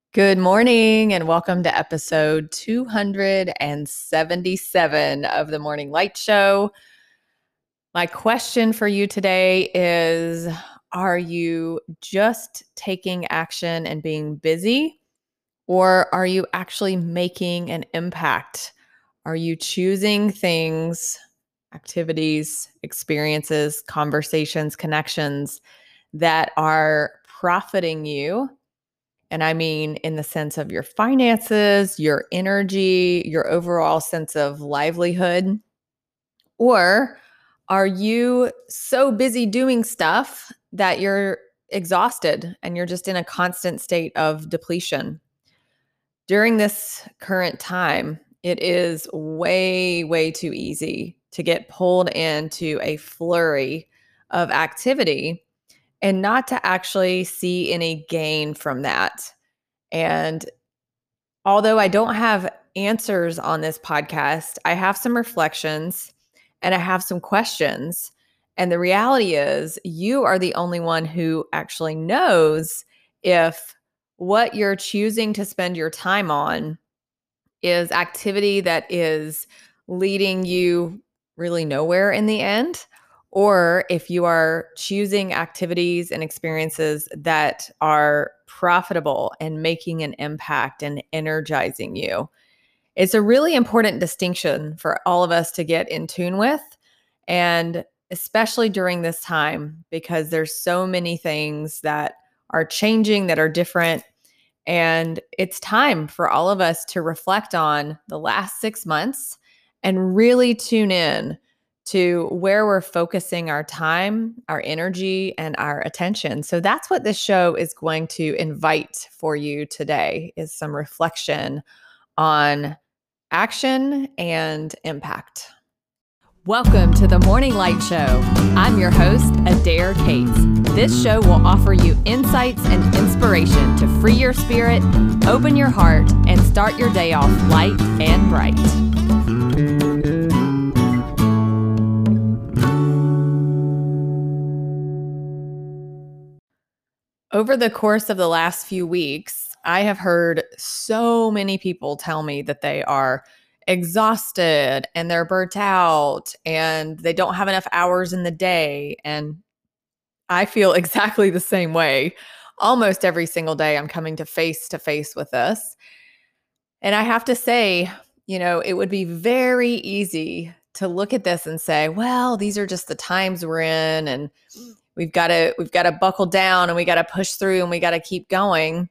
Good morning and welcome to episode 277 of the Morning Light Show. My question for you today is, are you just taking action and being busy, or are you actually making an impact? Are you choosing things, activities, experiences, conversations, connections that are profiting you? And I mean, in the sense of your finances, your energy, your overall sense of livelihood? Or are you so busy doing stuff that you're exhausted and you're just in a constant state of depletion? During this current time, it is way, way too easy to get pulled into a flurry of activity and not to actually see any gain from that. And although I don't have answers on this podcast, I have some reflections and I have some questions. And the reality is, you are the only one who actually knows if what you're choosing to spend your time on is activity that is leading you really nowhere in the end, or if you are choosing activities and experiences that are profitable and making an impact and energizing you. It's a really important distinction for all of us to get in tune with, and especially during this time, because there's so many things that are changing, that are different. And it's time for all of us to reflect on the last 6 months and really tune in to where we're focusing our time, our energy, and our attention. So that's what this show is going to invite for you today, is some reflection on action and impact. Welcome to the Morning Light Show. I'm your host, Adair Cates. This show will offer you insights and inspiration to free your spirit, open your heart, and start your day off light and bright. Over the course of the last few weeks, I have heard so many people tell me that they are exhausted and they're burnt out and they don't have enough hours in the day. And I feel exactly the same way. Almost every single day, I'm coming to face with this. And I have to say, it would be very easy to look at this and say, well, these are just the times we're in, and we've got to buckle down and we got to push through and we got to keep going.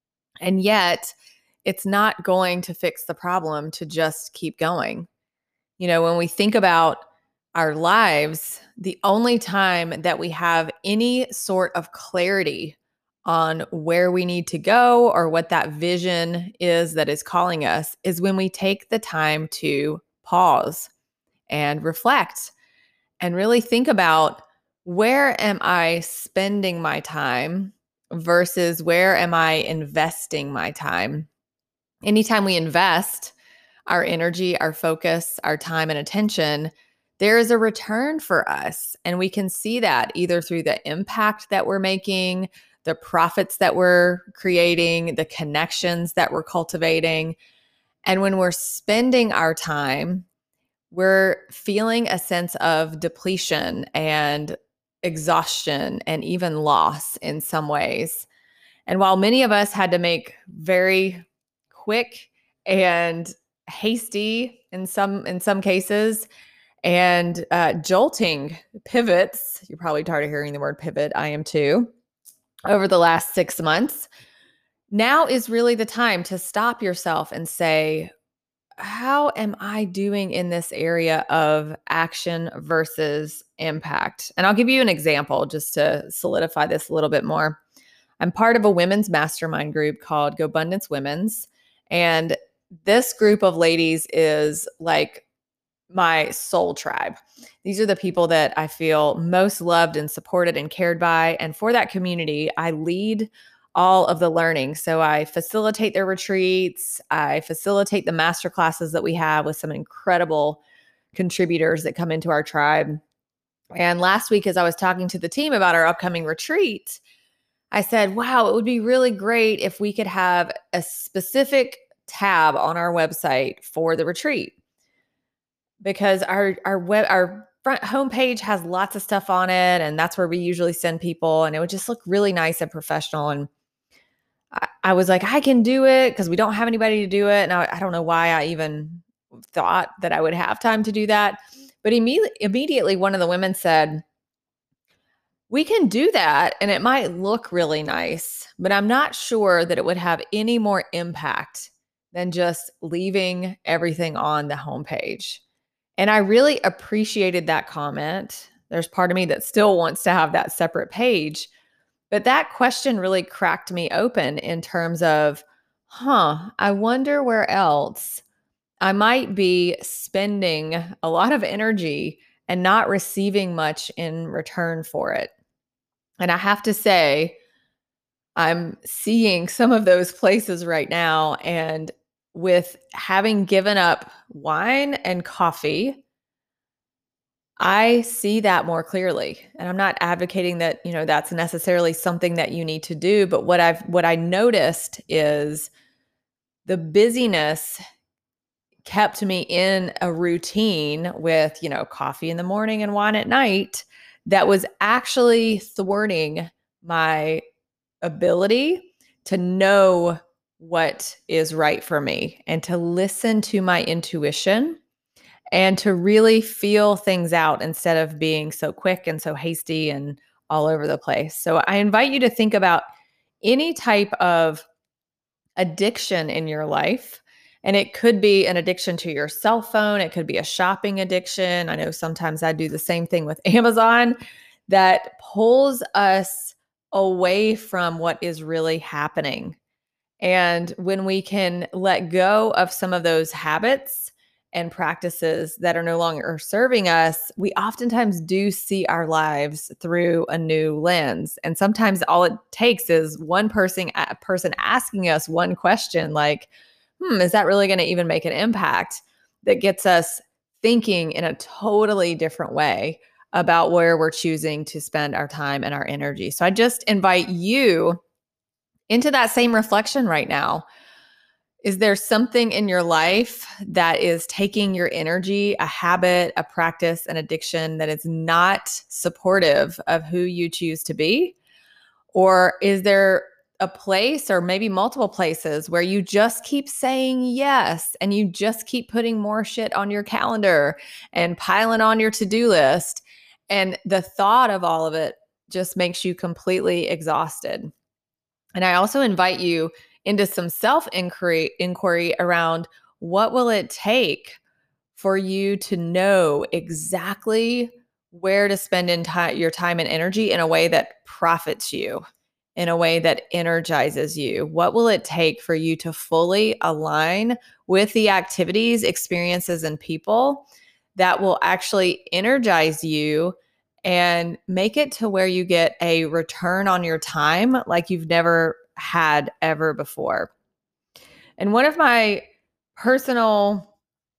And yet, it's not going to fix the problem to just keep going. When we think about our lives, the only time that we have any sort of clarity on where we need to go or what that vision is that is calling us is when we take the time to pause and reflect and really think about, where am I spending my time versus where am I investing my time? Anytime we invest our energy, our focus, our time and attention, there is a return for us. And we can see that either through the impact that we're making, the profits that we're creating, the connections that we're cultivating. And when we're spending our time, we're feeling a sense of depletion and exhaustion and even loss in some ways. And while many of us had to make very quick and hasty in some cases and jolting pivots, you're probably tired of hearing the word pivot. I am too. Over the last 6 months, now is really the time to stop yourself and say, how am I doing in this area of action versus impact? And I'll give you an example just to solidify this a little bit more. I'm part of a women's mastermind group called GoBundance Women's. And this group of ladies is like my soul tribe. These are the people that I feel most loved and supported and cared by. And for that community, I lead all of the learning. So I facilitate their retreats. I facilitate the master classes that we have with some incredible contributors that come into our tribe. And last week, as I was talking to the team about our upcoming retreat, I said, wow, it would be really great if we could have a specific tab on our website for the retreat, because our front homepage has lots of stuff on it, and that's where we usually send people, and it would just look really nice and professional. And I was like, I can do it because we don't have anybody to do it. And I don't know why I even thought that I would have time to do that. But immediately one of the women said, we can do that and it might look really nice, but I'm not sure that it would have any more impact than just leaving everything on the homepage. And I really appreciated that comment. There's part of me that still wants to have that separate page. But that question really cracked me open in terms of, I wonder where else I might be spending a lot of energy and not receiving much in return for it. And I have to say, I'm seeing some of those places right now. And with having given up wine and coffee, I see that more clearly. And I'm not advocating that, that's necessarily something that you need to do, but what I noticed is the busyness kept me in a routine with, coffee in the morning and wine at night that was actually thwarting my ability to know what is right for me and to listen to my intuition and to really feel things out instead of being so quick and so hasty and all over the place. So I invite you to think about any type of addiction in your life. And it could be an addiction to your cell phone. It could be a shopping addiction. I know sometimes I do the same thing with Amazon that pulls us away from what is really happening. And when we can let go of some of those habits and practices that are no longer serving us, we oftentimes do see our lives through a new lens. And sometimes all it takes is one person asking us one question like, is that really going to even make an impact? That gets us thinking in a totally different way about where we're choosing to spend our time and our energy. So I just invite you into that same reflection right now. Is there something in your life that is taking your energy, a habit, a practice, an addiction that is not supportive of who you choose to be? Or is there a place or maybe multiple places where you just keep saying yes and you just keep putting more shit on your calendar and piling on your to-do list? And the thought of all of it just makes you completely exhausted. And I also invite you into some self-inquiry around what will it take for you to know exactly where to spend your time and energy in a way that profits you, in a way that energizes you? What will it take for you to fully align with the activities, experiences, and people that will actually energize you and make it to where you get a return on your time like you've never had ever before? And one of my personal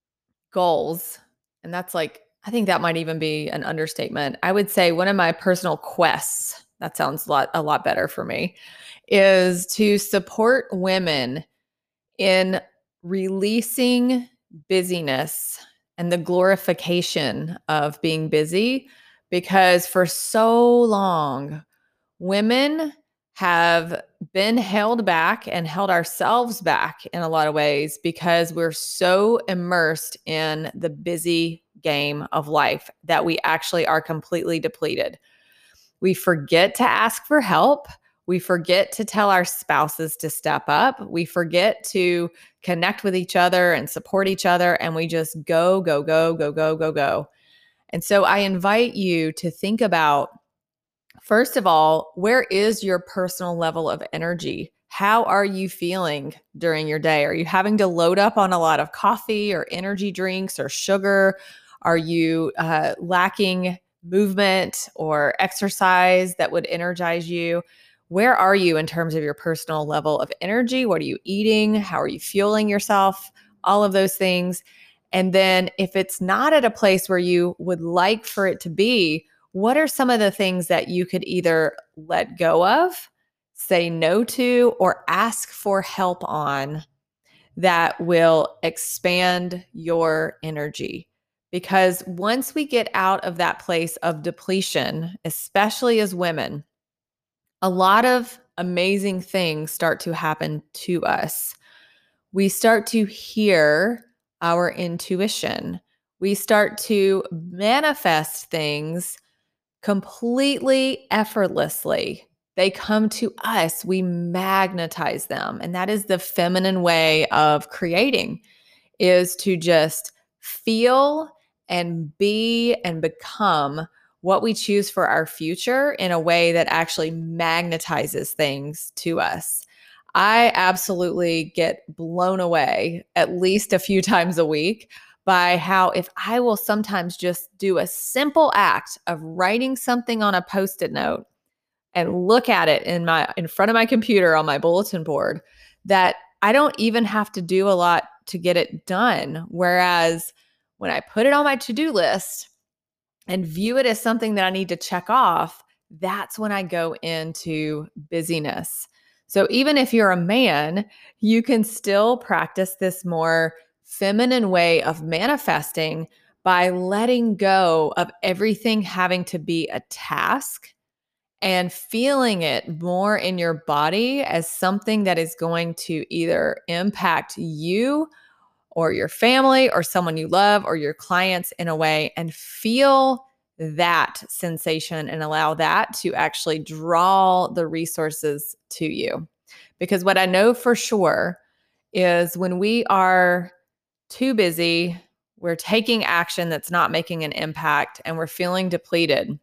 goals, and that's like, I think that might even be an understatement. I would say one of my personal quests, that sounds a lot better for me, is to support women in releasing busyness and the glorification of being busy. Because for so long, women have been held back and held ourselves back in a lot of ways because we're so immersed in the busy game of life that we actually are completely depleted. We forget to ask for help. We forget to tell our spouses to step up. We forget to connect with each other and support each other. And we just go, go, go, go, go, go, go. And so I invite you to think about, first of all, where is your personal level of energy? How are you feeling during your day? Are you having to load up on a lot of coffee or energy drinks or sugar? Are you lacking movement or exercise that would energize you? Where are you in terms of your personal level of energy? What are you eating? How are you fueling yourself? All of those things. And then if it's not at a place where you would like for it to be, what are some of the things that you could either let go of say no to, or ask for help on that will expand your energy. Because once we get out of that place of depletion, especially as women, a lot of amazing things start to happen to us. We start to hear our intuition. We start to manifest things completely effortlessly. They come to us, we magnetize them. And that is the feminine way of creating, is to just feel and be and become what we choose for our future in a way that actually magnetizes things to us. I absolutely get blown away at least a few times a week by how, if I will sometimes just do a simple act of writing something on a Post-it note and look at it in front of my computer on my bulletin board, that I don't even have to do a lot to get it done. Whereas when I put it on my to-do list and view it as something that I need to check off, that's when I go into busyness. So even if you're a man, you can still practice this more feminine way of manifesting by letting go of everything having to be a task and feeling it more in your body as something that is going to either impact you or your family or someone you love or your clients in a way, and feel that sensation and allow that to actually draw the resources to you. Because what I know for sure is when we are too busy, we're taking action that's not making an impact, and we're feeling depleted,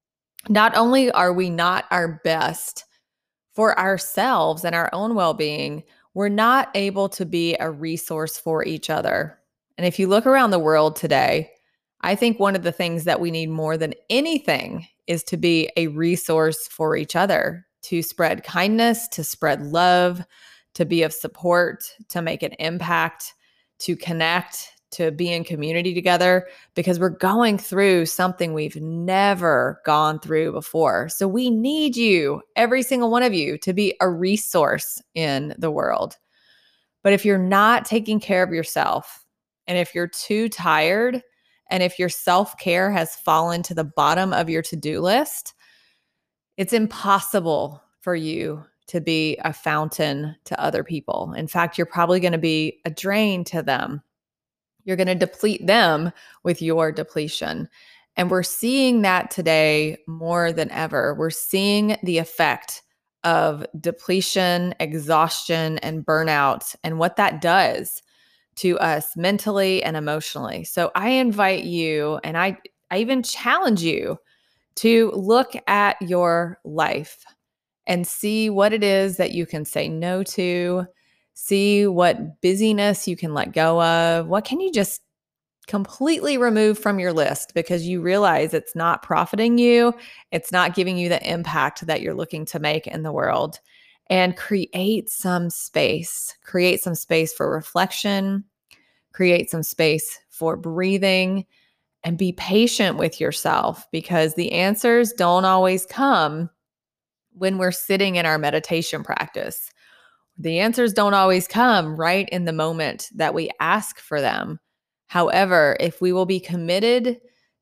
not only are we not our best for ourselves and our own well-being, we're not able to be a resource for each other. And if you look around the world today, I think one of the things that we need more than anything is to be a resource for each other, to spread kindness, to spread love, to be of support, to make an impact, to connect, to be in community together, because we're going through something we've never gone through before. So we need you, every single one of you, to be a resource in the world. But if you're not taking care of yourself, and if you're too tired, and if your self-care has fallen to the bottom of your to-do list, it's impossible for you to be a fountain to other people. In fact, you're probably going to be a drain to them. You're going to deplete them with your depletion. And we're seeing that today more than ever. We're seeing the effect of depletion, exhaustion, and burnout, and what that does to us mentally and emotionally. So I invite you, and I even challenge you to look at your life and see what it is that you can say no to, see what busyness you can let go of. What can you just completely remove from your list because you realize it's not profiting you, it's not giving you the impact that you're looking to make in the world. And create some space. Create some space for reflection, create some space for breathing, and be patient with yourself, because the answers don't always come when we're sitting in our meditation practice. The answers don't always come right in the moment that we ask for them. However, if we will be committed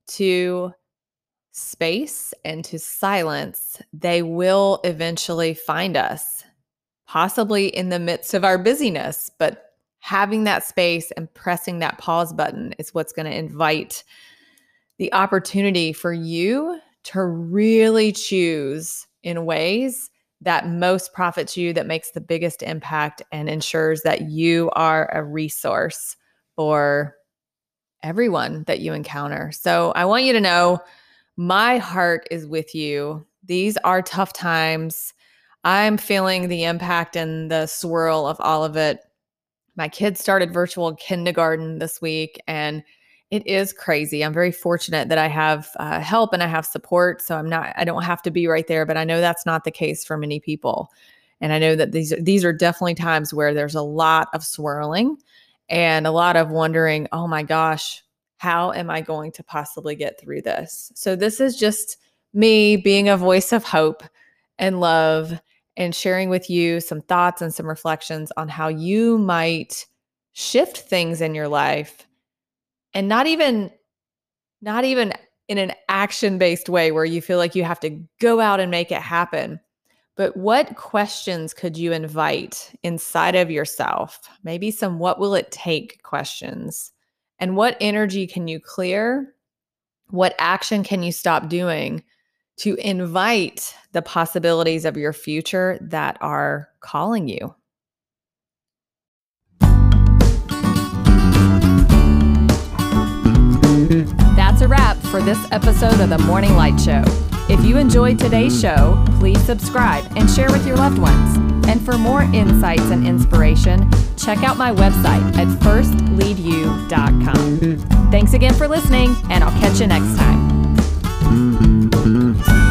to space and to silence, they will eventually find us, possibly in the midst of our busyness. But having that space and pressing that pause button is what's going to invite the opportunity for you to really choose in ways that most profits you, that makes the biggest impact, and ensures that you are a resource for everyone that you encounter. So I want you to know my heart is with you. These are tough times. I'm feeling the impact and the swirl of all of it. My kids started virtual kindergarten this week, and it is crazy. I'm very fortunate that I have help and I have support. So I don't have to be right there, but I know that's not the case for many people. And I know that these are definitely times where there's a lot of swirling and a lot of wondering, oh my gosh, how am I going to possibly get through this? So this is just me being a voice of hope and love and sharing with you some thoughts and some reflections on how you might shift things in your life, and not even in an action-based way where you feel like you have to go out and make it happen. But what questions could you invite inside of yourself? Maybe some what will it take questions. And what energy can you clear? What action can you stop doing to invite the possibilities of your future that are calling you? That's a wrap for this episode of the Morning Light Show. If you enjoyed today's show, please subscribe and share with your loved ones. And for more insights and inspiration, check out my website at firstleadyou.com. Thanks again for listening, and I'll catch you next time.